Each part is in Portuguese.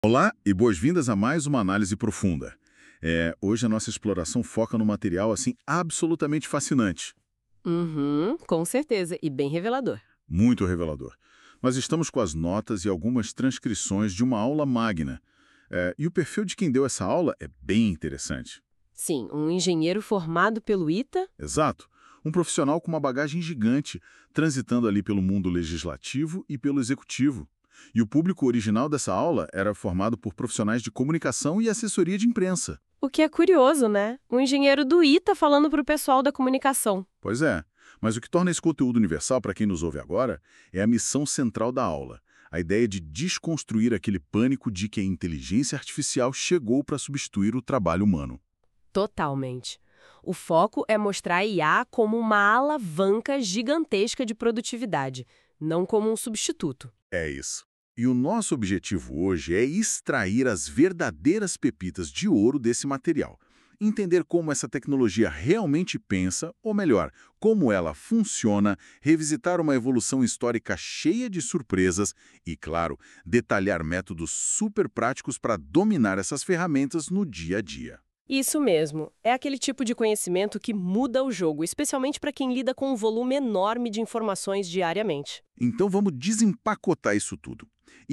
Olá e boas-vindas a mais uma análise profunda. Hoje a nossa exploração foca num material assim absolutamente fascinante, Uhum, com certeza, e bem revelador. muito revelador. Nós estamos com as notas e algumas transcrições de uma aula magna. E o perfil de quem deu essa aula é bem interessante. Sim, um engenheiro formado pelo ITA? Exato. Um profissional com uma bagagem gigante, transitando ali pelo mundo legislativo e pelo executivo. E o público original dessa aula era formado por profissionais de comunicação e assessoria de imprensa. O que é curioso, né? Um engenheiro do ITA falando para o pessoal da comunicação. Pois é, mas o que torna esse conteúdo universal para quem nos ouve agora é a missão central da aula, a ideia de desconstruir aquele pânico de que a inteligência artificial chegou para substituir o trabalho humano. Totalmente. O foco é mostrar a IA como uma alavanca gigantesca de produtividade, não como um substituto. É isso. E o nosso objetivo hoje é extrair as verdadeiras pepitas de ouro desse material. Entender como essa tecnologia realmente pensa, ou melhor, como ela funciona, revisitar uma evolução histórica cheia de surpresas e, claro, detalhar métodos super práticos para dominar essas ferramentas no dia a dia. Isso mesmo. É aquele tipo de conhecimento que muda o jogo, especialmente para quem lida com um volume enorme de informações diariamente. Então vamos desempacotar isso tudo.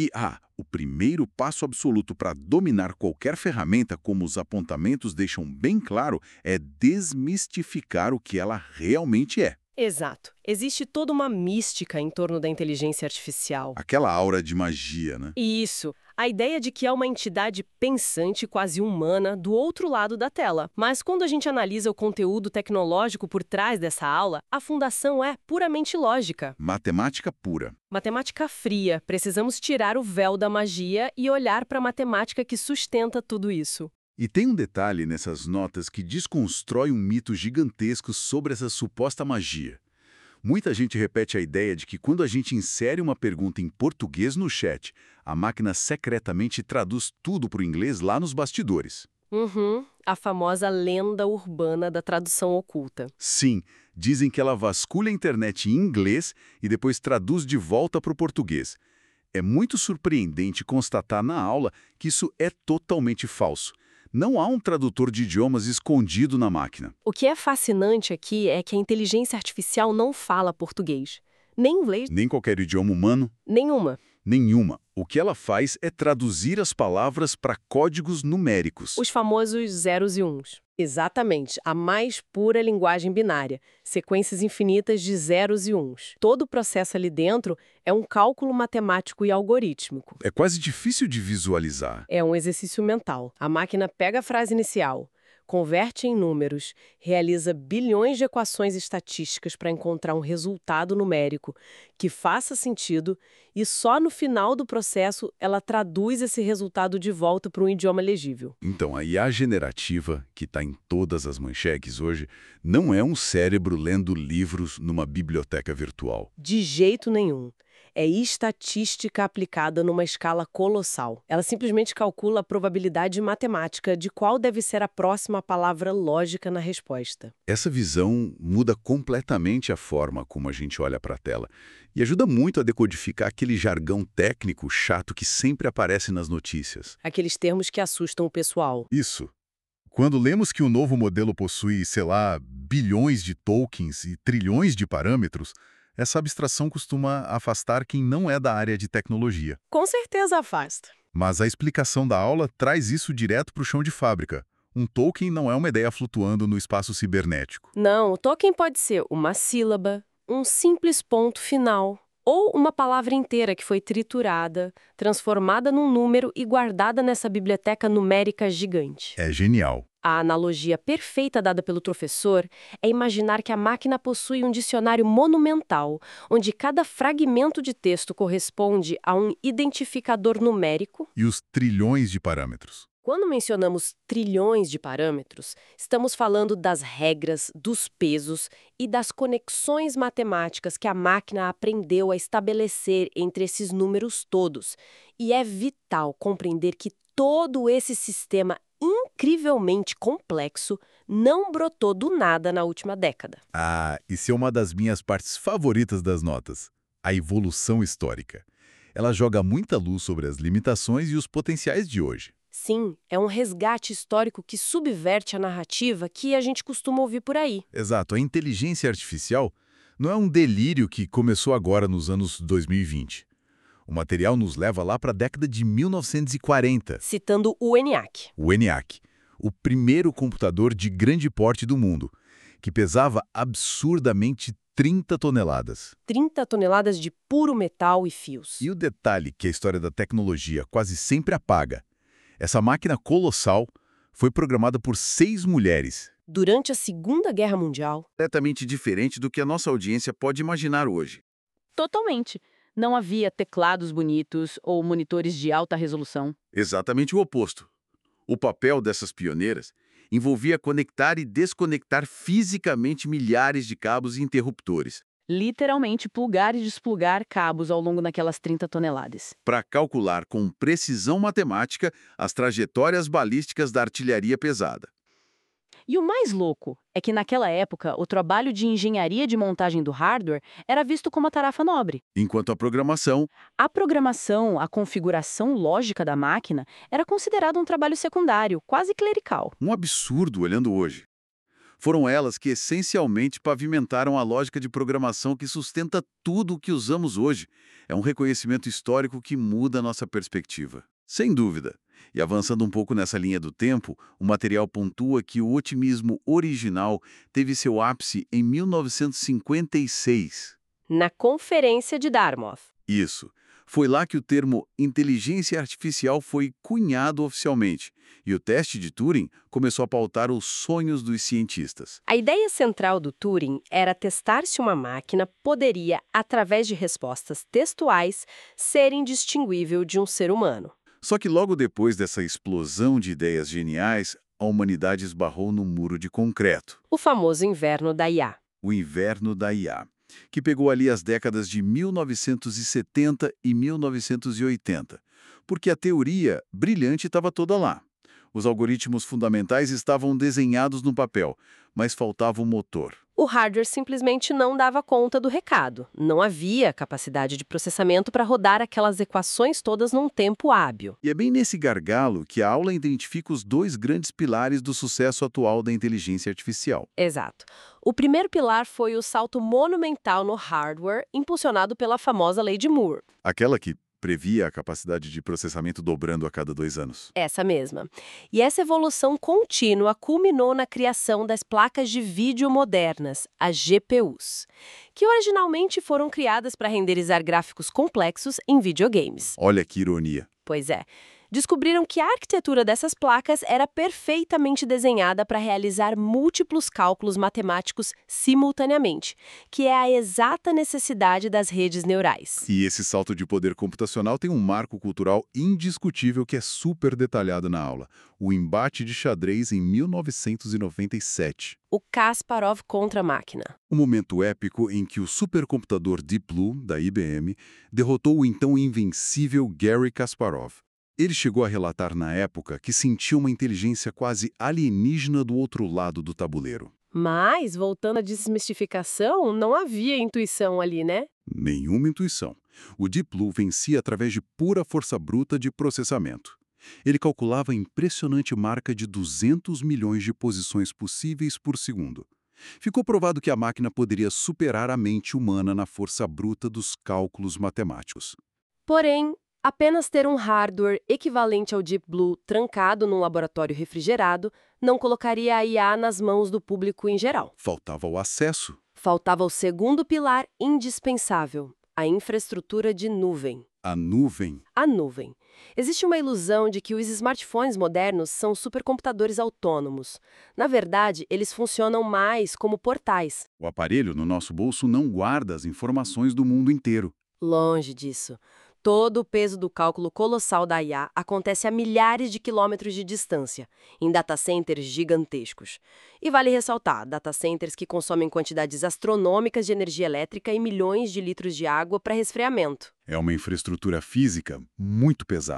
O primeiro passo absoluto para dominar qualquer ferramenta, como os apontamentos deixam bem claro, é desmistificar o que ela realmente é. Exato. Existe toda uma mística em torno da inteligência artificial. Aquela aura de magia, né? Isso. A ideia de que é uma entidade pensante, quase humana, do outro lado da tela. Mas quando a gente analisa o conteúdo tecnológico por trás dessa aula, a fundação é puramente lógica. Matemática pura. Matemática fria. Precisamos tirar o véu da magia e olhar para a matemática que sustenta tudo isso. E tem um detalhe nessas notas que desconstrói um mito gigantesco sobre essa suposta magia. Muita gente repete a ideia de que quando a gente insere uma pergunta em português no chat, a máquina secretamente traduz tudo para o inglês lá nos bastidores. Uhum, a famosa lenda urbana da tradução oculta. Sim, dizem que ela vasculha a internet em inglês e depois traduz de volta para o português. É muito surpreendente constatar na aula que isso é totalmente falso. Não há um tradutor de idiomas escondido na máquina. O que é fascinante aqui é que a inteligência artificial não fala português, nem inglês, Nem qualquer idioma humano, nenhuma. nenhuma. O que ela faz é traduzir as palavras para códigos numéricos. Os famosos zeros e uns. Exatamente, a mais pura linguagem binária, sequências infinitas de zeros e uns. Todo o processo ali dentro é um cálculo matemático e algorítmico. É quase difícil de visualizar. É um exercício mental. A máquina pega a frase inicial, converte em números, realiza bilhões de equações estatísticas para encontrar um resultado numérico que faça sentido e só no final do processo ela traduz esse resultado de volta para um idioma legível. Então, a IA generativa, que está em todas as manchetes hoje, não é um cérebro lendo livros numa biblioteca virtual. De jeito nenhum. É estatística aplicada numa escala colossal. Ela simplesmente calcula a probabilidade matemática de qual deve ser a próxima palavra lógica na resposta. Essa visão muda completamente a forma como a gente olha para a tela e ajuda muito a decodificar aquele jargão técnico chato que sempre aparece nas notícias. Aqueles termos que assustam o pessoal. Isso. Quando lemos que o novo modelo possui, sei lá, bilhões de tokens e trilhões de parâmetros, essa abstração costuma afastar quem não é da área de tecnologia. Com certeza afasta. Mas a explicação da aula traz isso direto para o chão de fábrica. Um token não é uma ideia flutuando no espaço cibernético. Não, o token pode ser uma sílaba, um simples ponto final, ou uma palavra inteira que foi triturada, transformada num número e guardada nessa biblioteca numérica gigante. É genial. A analogia perfeita dada pelo professor é imaginar que a máquina possui um dicionário monumental, onde cada fragmento de texto corresponde a um identificador numérico. E os trilhões de parâmetros? Quando mencionamos trilhões de parâmetros, estamos falando das regras, dos pesos e das conexões matemáticas que a máquina aprendeu a estabelecer entre esses números todos. E é vital compreender que todo esse sistema incrivelmente complexo não brotou do nada na última década. Isso é uma das minhas partes favoritas das notas. A evolução histórica. Ela joga muita luz sobre as limitações e os potenciais de hoje. Sim, é um resgate histórico que subverte a narrativa que a gente costuma ouvir por aí. Exato, a inteligência artificial não é um delírio que começou agora nos anos 2020. O material nos leva lá para a década de 1940. Citando o ENIAC. O ENIAC, o primeiro computador de grande porte do mundo, que pesava absurdamente 30 toneladas. 30 toneladas de puro metal e fios. E o detalhe que a história da tecnologia quase sempre apaga: essa máquina colossal foi programada por 6 mulheres. Durante a Segunda Guerra Mundial. Completamente diferente do que a nossa audiência pode imaginar hoje. Totalmente. Não havia teclados bonitos ou monitores de alta resolução. Exatamente o oposto. O papel dessas pioneiras envolvia conectar e desconectar fisicamente milhares de cabos e interruptores Literalmente plugar e desplugar cabos ao longo daquelas 30 toneladas. para calcular com precisão matemática as trajetórias balísticas da artilharia pesada. E o mais louco é que naquela época o trabalho de engenharia de montagem do hardware era visto como uma tarefa nobre. Enquanto a programação, A programação, a configuração lógica da máquina era considerada um trabalho secundário, quase clerical. um absurdo olhando hoje. Foram elas que essencialmente pavimentaram a lógica de programação que sustenta tudo o que usamos hoje. É um reconhecimento histórico que muda a nossa perspectiva. Sem dúvida. E avançando um pouco nessa linha do tempo, o material pontua que o otimismo original teve seu ápice em 1956. Na Conferência de Dartmouth. Isso. Foi lá que o termo inteligência artificial foi cunhado oficialmente, e o teste de Turing começou a pautar os sonhos dos cientistas. A ideia central do Turing era testar se uma máquina poderia, através de respostas textuais, ser indistinguível de um ser humano. Só que logo depois dessa explosão de ideias geniais, a humanidade esbarrou no muro de concreto, O famoso inverno da IA. o inverno da IA, que pegou ali as décadas de 1970 e 1980, porque a teoria brilhante estava toda lá. Os algoritmos fundamentais estavam desenhados no papel, mas faltava o motor. O hardware simplesmente não dava conta do recado. Não havia capacidade de processamento para rodar aquelas equações todas num tempo hábil. E é bem nesse gargalo que a aula identifica os 2 grandes pilares do sucesso atual da inteligência artificial. Exato. O primeiro pilar foi o salto monumental no hardware, impulsionado pela famosa Lei de Moore. Aquela que previa a capacidade de processamento dobrando a cada 2 anos. Essa mesma. E essa evolução contínua culminou na criação das placas de vídeo modernas, as GPUs, que originalmente foram criadas para renderizar gráficos complexos em videogames. Olha que ironia. Pois é. Descobriram que a arquitetura dessas placas era perfeitamente desenhada para realizar múltiplos cálculos matemáticos simultaneamente, que é a exata necessidade das redes neurais. E esse salto de poder computacional tem um marco cultural indiscutível que é super detalhado na aula: o embate de xadrez em 1997. O Kasparov contra a máquina. Um momento épico em que o supercomputador Deep Blue, da IBM, derrotou o então invencível Garry Kasparov. Ele chegou a relatar na época que sentiu uma inteligência quase alienígena do outro lado do tabuleiro. Mas, voltando à desmistificação, não havia intuição ali, né? Nenhuma intuição. O Deep Blue vencia através de pura força bruta de processamento. Ele calculava a impressionante marca de 200 milhões de posições possíveis por segundo. Ficou provado que a máquina poderia superar a mente humana na força bruta dos cálculos matemáticos. Porém, apenas ter um hardware equivalente ao Deep Blue trancado num laboratório refrigerado não colocaria a IA nas mãos do público em geral. Faltava o acesso. Faltava o segundo pilar indispensável, a infraestrutura de nuvem. A nuvem. A nuvem. Existe uma ilusão de que os smartphones modernos são supercomputadores autônomos. Na verdade, eles funcionam mais como portais. O aparelho no nosso bolso não guarda as informações do mundo inteiro. Longe disso. Todo o peso do cálculo colossal da IA acontece a milhares de quilômetros de distância, em data centers gigantescos. E vale ressaltar, data centers que consomem quantidades astronômicas de energia elétrica e milhões de litros de água para resfriamento. É uma infraestrutura física muito pesada.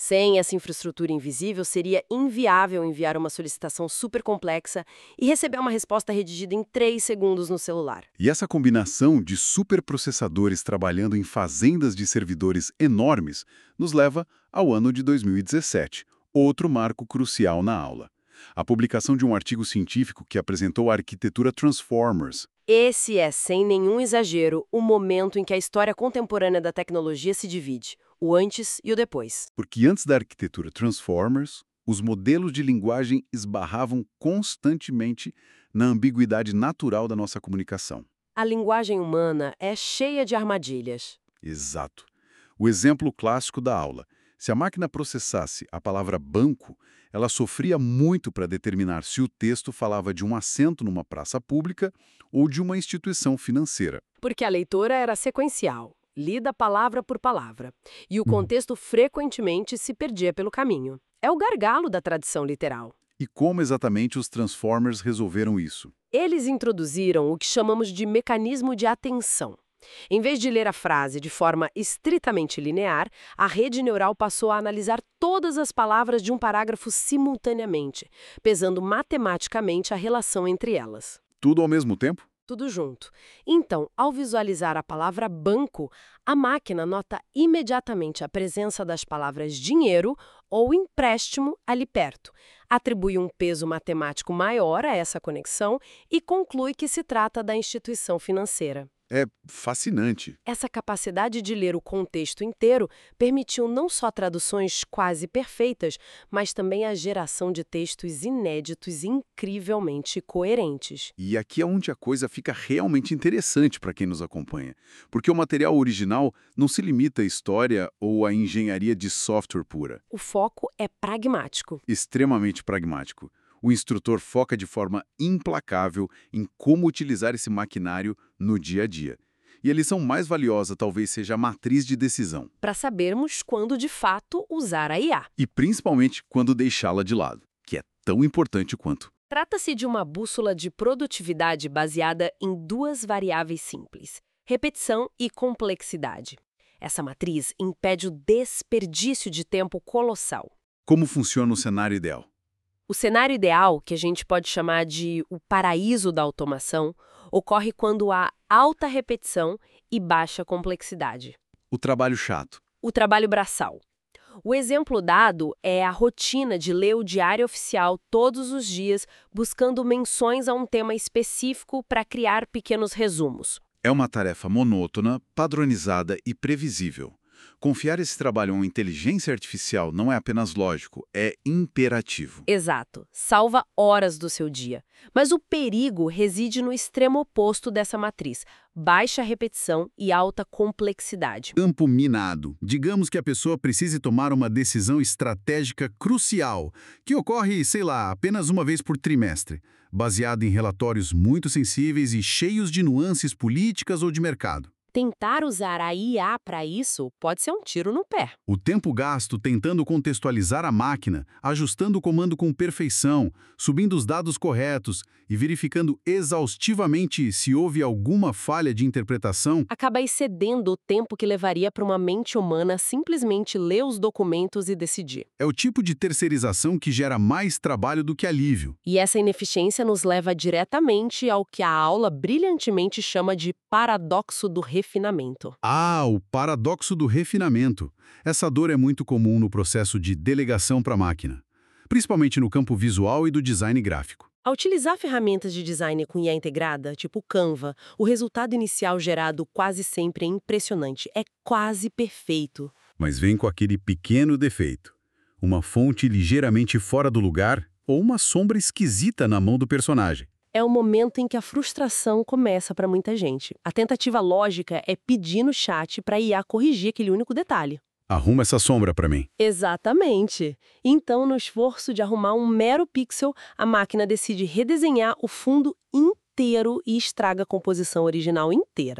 Sem essa infraestrutura invisível, seria inviável enviar uma solicitação super complexa e receber uma resposta redigida em 3 segundos no celular. E essa combinação de superprocessadores trabalhando em fazendas de servidores enormes nos leva ao ano de 2017, outro marco crucial na aula. A publicação de um artigo científico que apresentou a arquitetura Transformers. Esse é, sem nenhum exagero, o momento em que a história contemporânea da tecnologia se divide, o antes e o depois. Porque antes da arquitetura Transformers, os modelos de linguagem esbarravam constantemente na ambiguidade natural da nossa comunicação. A linguagem humana é cheia de armadilhas. Exato. O exemplo clássico da aula. Se a máquina processasse a palavra banco, ela sofria muito para determinar se o texto falava de um assento numa praça pública ou de uma instituição financeira. Porque a leitura era sequencial, lida palavra por palavra, e o contexto frequentemente se perdia pelo caminho. É o gargalo da tradição literal. E como exatamente os Transformers resolveram isso? Eles introduziram o que chamamos de mecanismo de atenção. Em vez de ler a frase de forma estritamente linear, a rede neural passou a analisar todas as palavras de um parágrafo simultaneamente, pesando matematicamente a relação entre elas. Tudo ao mesmo tempo? Tudo junto. Então, ao visualizar a palavra banco, a máquina nota imediatamente a presença das palavras dinheiro ou empréstimo ali perto, atribui um peso matemático maior a essa conexão e conclui que se trata da instituição financeira. É fascinante. Essa capacidade de ler o contexto inteiro permitiu não só traduções quase perfeitas, mas também a geração de textos inéditos e incrivelmente coerentes. E aqui é onde a coisa fica realmente interessante para quem nos acompanha. Porque o material original não se limita à história ou à engenharia de software pura. O foco é pragmático. Extremamente pragmático. O instrutor foca de forma implacável em como utilizar esse maquinário no dia a dia. E a lição mais valiosa talvez seja a matriz de decisão. Para sabermos quando de fato usar a IA. E principalmente quando deixá-la de lado, que é tão importante quanto. Trata-se de uma bússola de produtividade baseada em 2 variáveis simples: repetição e complexidade. Essa matriz impede o desperdício de tempo colossal. Como funciona o cenário ideal? O cenário ideal, que a gente pode chamar de o paraíso da automação, ocorre quando há alta repetição e baixa complexidade. O trabalho chato. O trabalho braçal. O exemplo dado é a rotina de ler o diário oficial todos os dias, buscando menções a um tema específico para criar pequenos resumos. É uma tarefa monótona, padronizada e previsível. Confiar esse trabalho a uma inteligência artificial não é apenas lógico, é imperativo. Exato. Salva horas do seu dia. Mas o perigo reside no extremo oposto dessa matriz: baixa repetição e alta complexidade. Campo minado. Digamos que a pessoa precise tomar uma decisão estratégica crucial, que ocorre, sei lá, apenas uma vez por trimestre, baseada em relatórios muito sensíveis e cheios de nuances políticas ou de mercado. Tentar usar a IA para isso pode ser um tiro no pé. O tempo gasto tentando contextualizar a máquina, ajustando o comando com perfeição, subindo os dados corretos e verificando exaustivamente se houve alguma falha de interpretação, Acaba excedendo o tempo que levaria para uma mente humana simplesmente ler os documentos e decidir. é o tipo de terceirização que gera mais trabalho do que alívio. E essa ineficiência nos leva diretamente ao que a aula brilhantemente chama de paradoxo do refinamento. Ah, o paradoxo do refinamento. Essa dor é muito comum no processo de delegação para a máquina, principalmente no campo visual e do design gráfico. Ao utilizar ferramentas de design com IA integrada, tipo o Canva, o resultado inicial gerado quase sempre é impressionante, é quase perfeito. Mas vem com aquele pequeno defeito. Uma fonte ligeiramente fora do lugar ou uma sombra esquisita na mão do personagem. É o momento em que a frustração começa para muita gente. A tentativa lógica é pedir no chat para a IA corrigir aquele único detalhe. Arruma essa sombra para mim. Exatamente. Então, no esforço de arrumar um mero pixel, a máquina decide redesenhar o fundo inteiro e estraga a composição original inteira.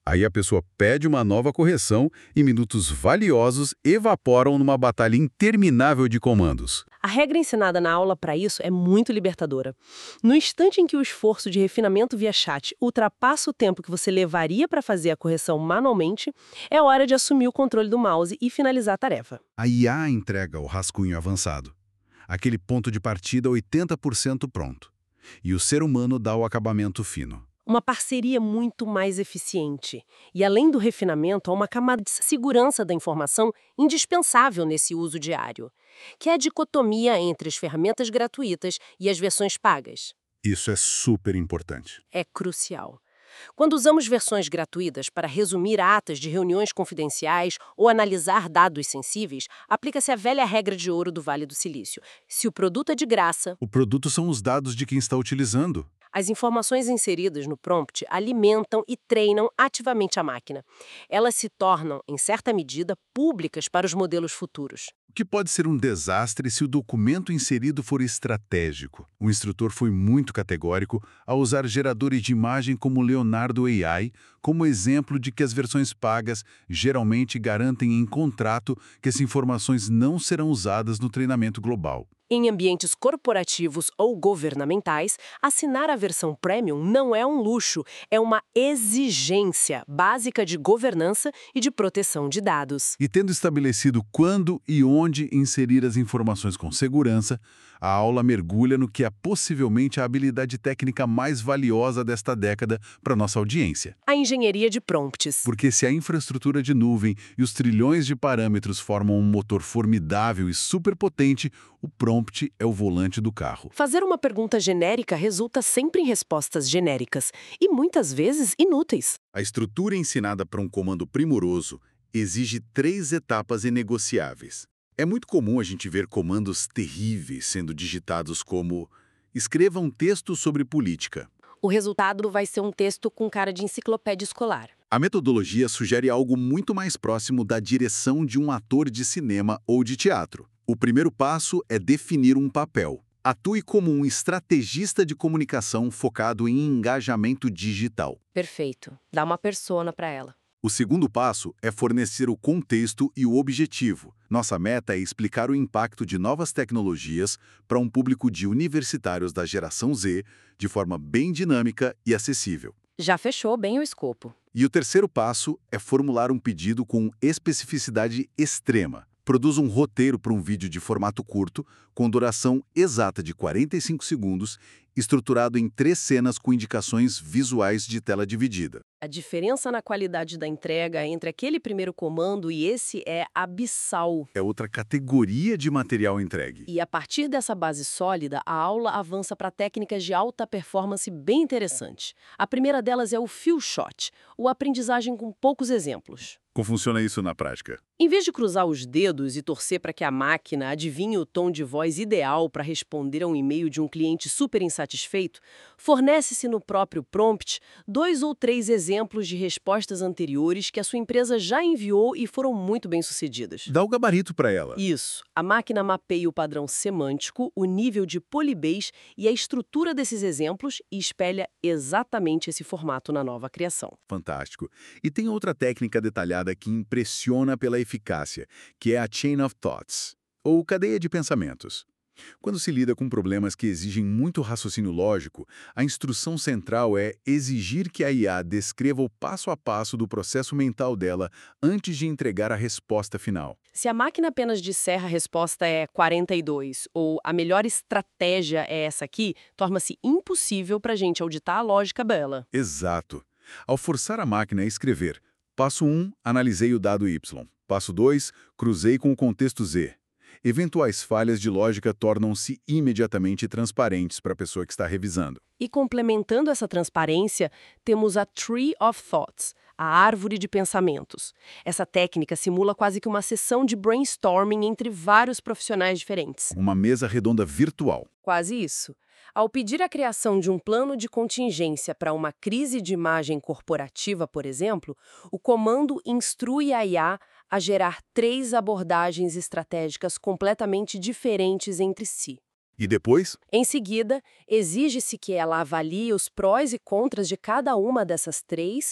Aí a pessoa pede uma nova correção e minutos valiosos evaporam numa batalha interminável de comandos. A regra ensinada na aula para isso é muito libertadora. No instante em que o esforço de refinamento via chat ultrapassa o tempo que você levaria para fazer a correção manualmente, é hora de assumir o controle do mouse e finalizar a tarefa. A IA entrega o rascunho avançado. Aquele ponto de partida 80% pronto. E o ser humano dá o acabamento fino. Uma parceria muito mais eficiente. E além do refinamento, há uma camada de segurança da informação indispensável nesse uso diário, que é a dicotomia entre as ferramentas gratuitas e as versões pagas. Isso é super importante. É crucial. Quando usamos versões gratuitas para resumir atas de reuniões confidenciais ou analisar dados sensíveis, aplica-se a velha regra de ouro do Vale do Silício. Se o produto é de graça, O produto são os dados de quem está utilizando. as informações inseridas no prompt alimentam e treinam ativamente a máquina. Elas se tornam, em certa medida, públicas para os modelos futuros. O que pode ser um desastre se o documento inserido for estratégico. O instrutor foi muito categórico ao usar geradores de imagem como Leonardo AI como exemplo de que as versões pagas geralmente garantem em contrato que as informações não serão usadas no treinamento global. Em ambientes corporativos ou governamentais, assinar a versão Premium não é um luxo, é uma exigência básica de governança e de proteção de dados. E tendo estabelecido quando e onde inserir as informações com segurança, a aula mergulha no que é possivelmente a habilidade técnica mais valiosa desta década para nossa audiência. A engenharia de prompts. Porque se a infraestrutura de nuvem e os trilhões de parâmetros formam um motor formidável e superpotente, o prompt é o volante do carro. Fazer uma pergunta genérica resulta sempre em respostas genéricas e muitas vezes inúteis. A estrutura ensinada para um comando primoroso exige 3 etapas inegociáveis. É muito comum a gente ver comandos terríveis sendo digitados como escreva um texto sobre política. O resultado vai ser um texto com cara de enciclopédia escolar. A metodologia sugere algo muito mais próximo da direção de um ator de cinema ou de teatro. O primeiro passo é definir um papel. Atue como um estrategista de comunicação focado em engajamento digital. Perfeito. Dá uma persona para ela. O segundo passo é fornecer o contexto e o objetivo. Nossa meta é explicar o impacto de novas tecnologias para um público de universitários da geração Z de forma bem dinâmica e acessível. Já fechou bem o escopo. E o terceiro passo é formular um pedido com especificidade extrema. Produza um roteiro para um vídeo de formato curto, com duração exata de 45 segundos, estruturado em 3 cenas com indicações visuais de tela dividida. A diferença na qualidade da entrega entre aquele primeiro comando e esse é abissal. É outra categoria de material entregue. E a partir dessa base sólida, a aula avança para técnicas de alta performance bem interessantes. A primeira delas é o few shot, ou aprendizagem com poucos exemplos. Como funciona isso na prática? Em vez de cruzar os dedos e torcer para que a máquina adivinhe o tom de voz ideal para responder a um e-mail de um cliente super insatisfeito, fornece-se no próprio prompt 2 ou 3 exemplos de respostas anteriores que a sua empresa já enviou e foram muito bem-sucedidas. Dá o gabarito para ela. Isso. A máquina mapeia o padrão semântico, o nível de polibês e a estrutura desses exemplos e espelha exatamente esse formato na nova criação. Fantástico. E tem outra técnica detalhada que impressiona pela eficácia, que é a Chain of Thoughts, ou cadeia de pensamentos. Quando se lida com problemas que exigem muito raciocínio lógico, a instrução central é exigir que a IA descreva o passo a passo do processo mental dela antes de entregar a resposta final. Se a máquina apenas disser a resposta é 42 ou a melhor estratégia é essa aqui, torna-se impossível para a gente auditar a lógica dela. Exato. Ao forçar a máquina a escrever, passo 1, analisei o dado Y. Passo 2, cruzei com o contexto Z. Eventuais falhas de lógica tornam-se imediatamente transparentes para a pessoa que está revisando. E complementando essa transparência, temos a Tree of Thoughts, a árvore de pensamentos. Essa técnica simula quase que uma sessão de brainstorming entre vários profissionais diferentes. Uma mesa redonda virtual. Quase isso. Ao pedir a criação de um plano de contingência para uma crise de imagem corporativa, por exemplo, o comando instrui a IA a gerar 3 abordagens estratégicas completamente diferentes entre si. E depois? Em seguida, exige-se que ela avalie os prós e contras de cada uma dessas 3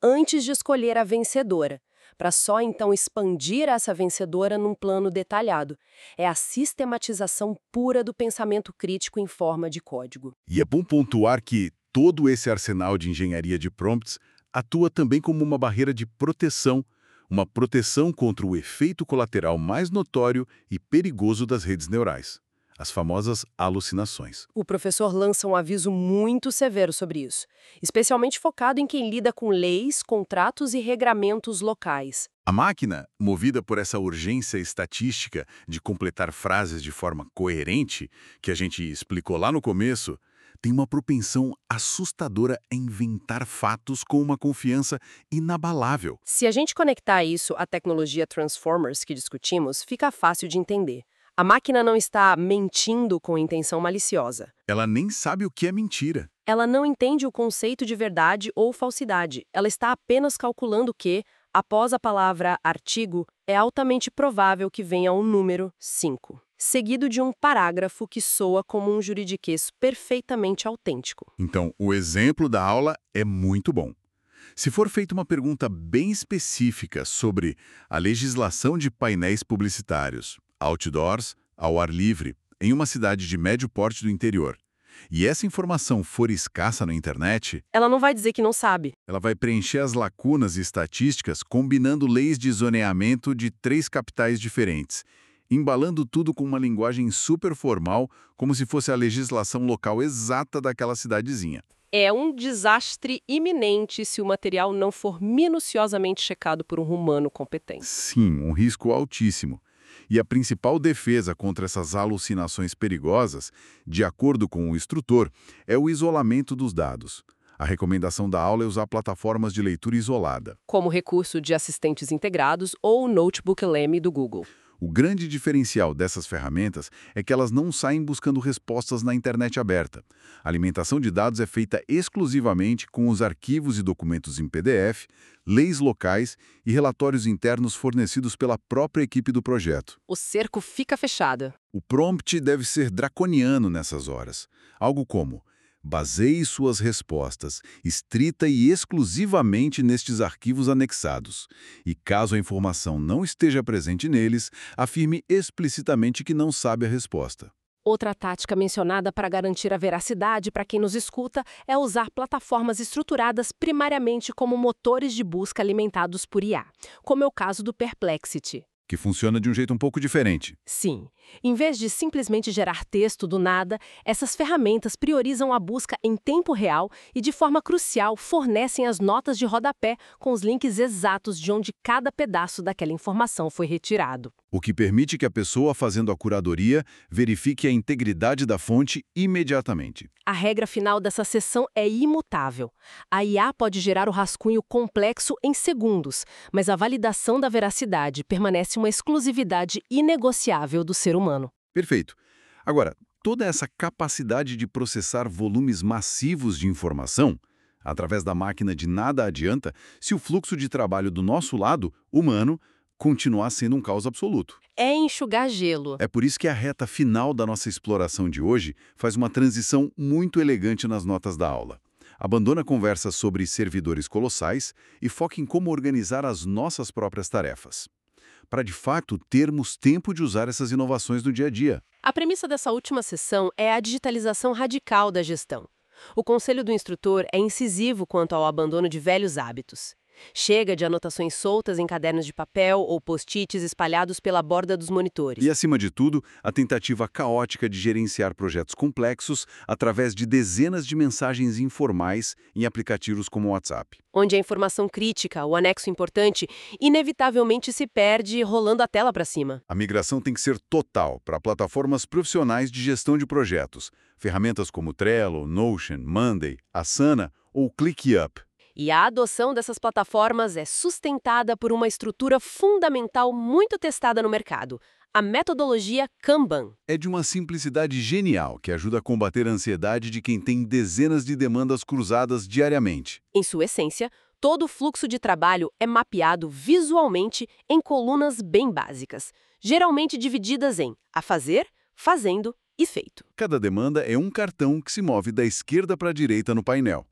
antes de escolher a vencedora, para só então expandir essa vencedora num plano detalhado. É a sistematização pura do pensamento crítico em forma de código. E é bom pontuar que todo esse arsenal de engenharia de prompts atua também como uma barreira de proteção, uma proteção contra o efeito colateral mais notório e perigoso das redes neurais, as famosas alucinações. O professor lança um aviso muito severo sobre isso, especialmente focado em quem lida com leis, contratos e regramentos locais. A máquina, movida por essa urgência estatística de completar frases de forma coerente, que a gente explicou lá no começo, tem uma propensão assustadora a inventar fatos com uma confiança inabalável. Se a gente conectar isso à tecnologia Transformers que discutimos, fica fácil de entender. A máquina não está mentindo com intenção maliciosa. Ela nem sabe o que é mentira. Ela não entende o conceito de verdade ou falsidade. Ela está apenas calculando que, após a palavra artigo, é altamente provável que venha um número 5, seguido de um parágrafo que soa como um juridiquês perfeitamente autêntico. Então, o exemplo da aula é muito bom. Se for feita uma pergunta bem específica sobre a legislação de painéis publicitários, outdoors, ao ar livre, em uma cidade de médio porte do interior, e essa informação for escassa na internet, Ela não vai dizer que não sabe. ela vai preencher as lacunas estatísticas combinando leis de zoneamento de 3 capitais diferentes, embalando tudo com uma linguagem super formal, como se fosse a legislação local exata daquela cidadezinha. É um desastre iminente se o material não for minuciosamente checado por um humano competente. Sim, um risco altíssimo. E a principal defesa contra essas alucinações perigosas, de acordo com o instrutor, é o isolamento dos dados. A recomendação da aula é usar plataformas de leitura isolada. Como recurso de assistentes integrados ou o Notebook LM do Google. O grande diferencial dessas ferramentas é que elas não saem buscando respostas na internet aberta. A alimentação de dados é feita exclusivamente com os arquivos e documentos em PDF, leis locais e relatórios internos fornecidos pela própria equipe do projeto. O cerco fica fechado. O prompt deve ser draconiano nessas horas. Algo como: baseie suas respostas estrita e exclusivamente nestes arquivos anexados. E caso a informação não esteja presente neles, afirme explicitamente que não sabe a resposta. Outra tática mencionada para garantir a veracidade para quem nos escuta é usar plataformas estruturadas primariamente como motores de busca alimentados por IA, como é o caso do Perplexity. Que funciona de um jeito um pouco diferente. Sim, em vez de simplesmente gerar texto do nada, essas ferramentas priorizam a busca em tempo real e, de forma crucial, fornecem as notas de rodapé com os links exatos de onde cada pedaço daquela informação foi retirado. O que permite que a pessoa fazendo a curadoria verifique a integridade da fonte imediatamente. A regra final dessa seção é imutável. A IA pode gerar o rascunho complexo em segundos, mas a validação da veracidade permanece uma exclusividade inegociável do ser humano. Perfeito. Agora, toda essa capacidade de processar volumes massivos de informação, através da máquina de nada adianta se o fluxo de trabalho do nosso lado, humano, continuar sendo um caos absoluto. É enxugar gelo. É por isso que a reta final da nossa exploração de hoje faz uma transição muito elegante nas notas da aula. Abandona conversas sobre servidores colossais e foca em como organizar as nossas próprias tarefas, para de fato termos tempo de usar essas inovações no dia a dia. A premissa dessa última sessão é a digitalização radical da gestão. O conselho do instrutor é incisivo quanto ao abandono de velhos hábitos. Chega de anotações soltas em cadernos de papel ou post-its espalhados pela borda dos monitores. E, acima de tudo, a tentativa caótica de gerenciar projetos complexos através de dezenas de mensagens informais em aplicativos como o WhatsApp. Onde a informação crítica, o anexo importante, inevitavelmente se perde rolando a tela para cima. A migração tem que ser total para plataformas profissionais de gestão de projetos, ferramentas como Trello, Notion, Monday, Asana ou ClickUp. E a adoção dessas plataformas é sustentada por uma estrutura fundamental muito testada no mercado, a metodologia Kanban. É de uma simplicidade genial que ajuda a combater a ansiedade de quem tem dezenas de demandas cruzadas diariamente. Em sua essência, todo o fluxo de trabalho é mapeado visualmente em colunas bem básicas, geralmente divididas em a fazer, fazendo e feito. Cada demanda é um cartão que se move da esquerda para a direita no painel.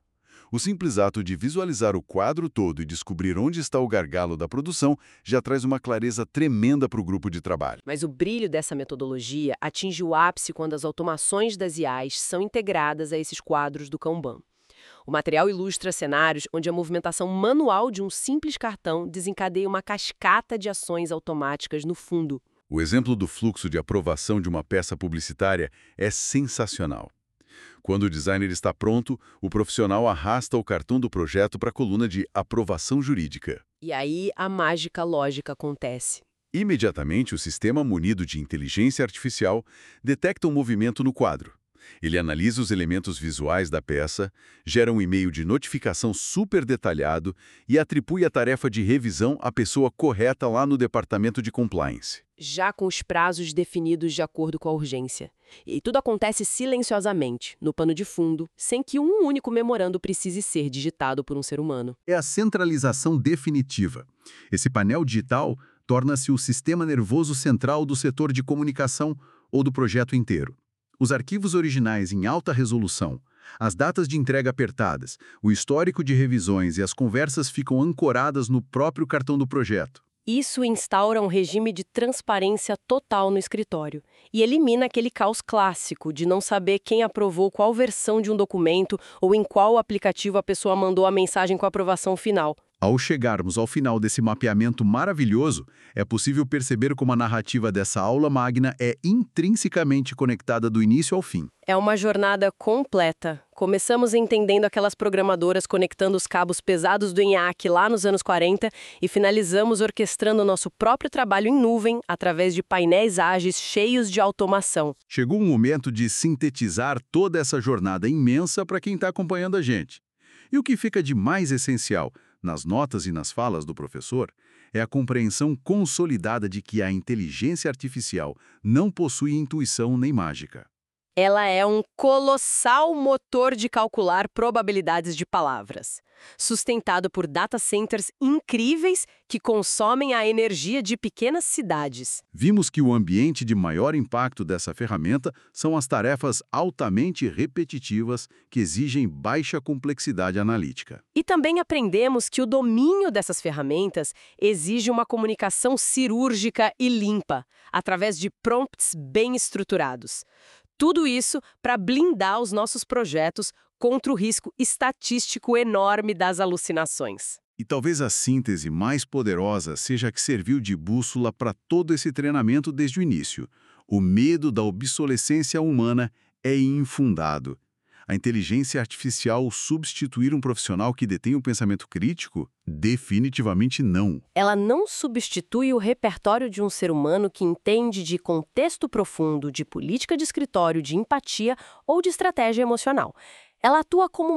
O simples ato de visualizar o quadro todo e descobrir onde está o gargalo da produção já traz uma clareza tremenda para o grupo de trabalho. Mas o brilho dessa metodologia atinge o ápice quando as automações das IAs são integradas a esses quadros do Kanban. O material ilustra cenários onde a movimentação manual de um simples cartão desencadeia uma cascata de ações automáticas no fundo. O exemplo do fluxo de aprovação de uma peça publicitária é sensacional. Quando o designer está pronto, o profissional arrasta o cartão do projeto para a coluna de aprovação jurídica. E aí a mágica lógica acontece. Imediatamente, o sistema munido de inteligência artificial detecta um movimento no quadro. Ele analisa os elementos visuais da peça, gera um e-mail de notificação super detalhado e atribui a tarefa de revisão à pessoa correta lá no departamento de compliance. Já com os prazos definidos de acordo com a urgência. E tudo acontece silenciosamente, no pano de fundo, sem que um único memorando precise ser digitado por um ser humano. É a centralização definitiva. Esse painel digital torna-se o sistema nervoso central do setor de comunicação ou do projeto inteiro. Os arquivos originais em alta resolução, as datas de entrega apertadas, o histórico de revisões e as conversas ficam ancoradas no próprio cartão do projeto. Isso instaura um regime de transparência total no escritório e elimina aquele caos clássico de não saber quem aprovou qual versão de um documento ou em qual aplicativo a pessoa mandou a mensagem com a aprovação final. Ao chegarmos ao final desse mapeamento maravilhoso, é possível perceber como a narrativa dessa aula magna é intrinsecamente conectada do início ao fim. É uma jornada completa. Começamos entendendo aquelas programadoras conectando os cabos pesados do ENIAC lá nos anos 40 e finalizamos orquestrando nosso próprio trabalho em nuvem através de painéis ágeis cheios de automação. Chegou o momento de sintetizar toda essa jornada imensa para quem está acompanhando a gente. E o que fica de mais essencial nas notas e nas falas do professor, é a compreensão consolidada de que a inteligência artificial não possui intuição nem mágica. Ela é um colossal motor de calcular probabilidades de palavras, sustentado por data centers incríveis que consomem a energia de pequenas cidades. Vimos que o ambiente de maior impacto dessa ferramenta são as tarefas altamente repetitivas que exigem baixa complexidade analítica. E também aprendemos que o domínio dessas ferramentas exige uma comunicação cirúrgica e limpa, através de prompts bem estruturados. Tudo isso para blindar os nossos projetos contra o risco estatístico enorme das alucinações. E talvez a síntese mais poderosa seja a que serviu de bússola para todo esse treinamento desde o início. O medo da obsolescência humana é infundado. A inteligência artificial substituir um profissional que detém um pensamento crítico? Definitivamente não. Ela não substitui o repertório de um ser humano que entende de contexto profundo, de política de escritório, de empatia ou de estratégia emocional. Ela atua como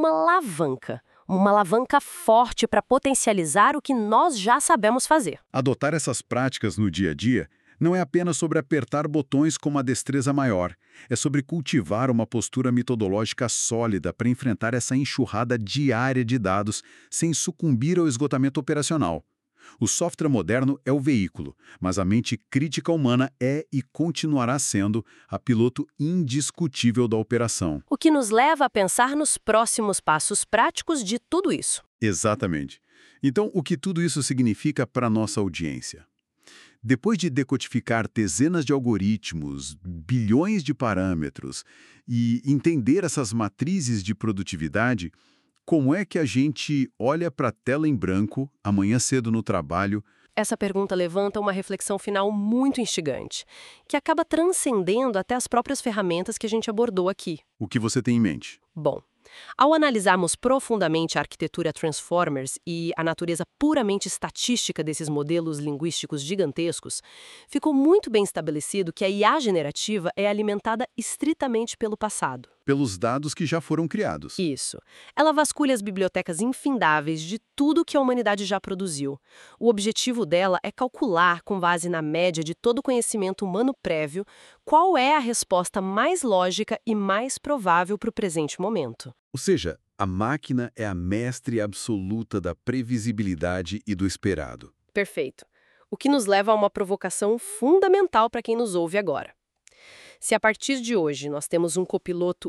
uma alavanca forte para potencializar o que nós já sabemos fazer. Adotar essas práticas no dia a dia não é apenas sobre apertar botões com uma destreza maior, é sobre cultivar uma postura metodológica sólida para enfrentar essa enxurrada diária de dados sem sucumbir ao esgotamento operacional. O software moderno é o veículo, mas a mente crítica humana é e continuará sendo a piloto indiscutível da operação. O que nos leva a pensar nos próximos passos práticos de tudo isso. Exatamente. Então, o que tudo isso significa para a nossa audiência? Depois de decodificar dezenas de algoritmos, bilhões de parâmetros e entender essas matrizes de produtividade, como é que a gente olha para a tela em branco, amanhã cedo no trabalho? Essa pergunta levanta uma reflexão final muito instigante, que acaba transcendendo até as próprias ferramentas que a gente abordou aqui. O que você tem em mente? Bom, ao analisarmos profundamente a arquitetura Transformers e a natureza puramente estatística desses modelos linguísticos gigantescos, ficou muito bem estabelecido que a IA generativa é alimentada estritamente pelo passado. Pelos dados que já foram criados. Isso. Ela vasculha as bibliotecas infindáveis de tudo que a humanidade já produziu. O objetivo dela é calcular, com base na média de todo o conhecimento humano prévio, qual é a resposta mais lógica e mais provável para o presente momento. Ou seja, a máquina é a mestre absoluta da previsibilidade e do esperado. Perfeito. O que nos leva a uma provocação fundamental para quem nos ouve agora. Se a partir de hoje nós temos um copiloto incrível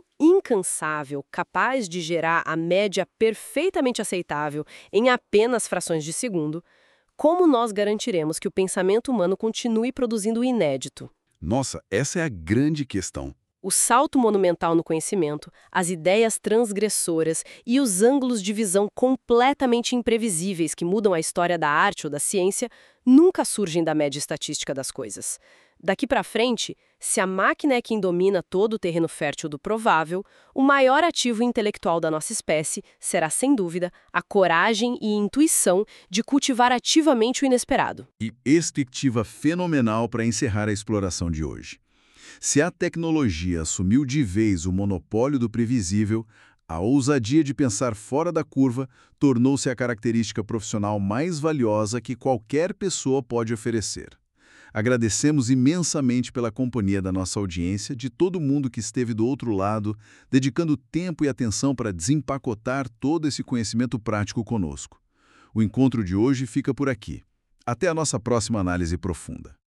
incansável, capaz de gerar a média perfeitamente aceitável em apenas frações de segundo, como nós garantiremos que o pensamento humano continue produzindo o inédito? Nossa, essa é a grande questão. O salto monumental no conhecimento, as ideias transgressoras e os ângulos de visão completamente imprevisíveis que mudam a história da arte ou da ciência nunca surgem da média estatística das coisas. Daqui para frente, se a máquina é quem domina todo o terreno fértil do provável, o maior ativo intelectual da nossa espécie será, sem dúvida, a coragem e intuição de cultivar ativamente o inesperado. E perspectiva fenomenal para encerrar a exploração de hoje. Se a tecnologia assumiu de vez o monopólio do previsível, a ousadia de pensar fora da curva tornou-se a característica profissional mais valiosa que qualquer pessoa pode oferecer. Agradecemos imensamente pela companhia da nossa audiência, de todo mundo que esteve do outro lado, dedicando tempo e atenção para desempacotar todo esse conhecimento prático conosco. O encontro de hoje fica por aqui. Até a nossa próxima análise profunda.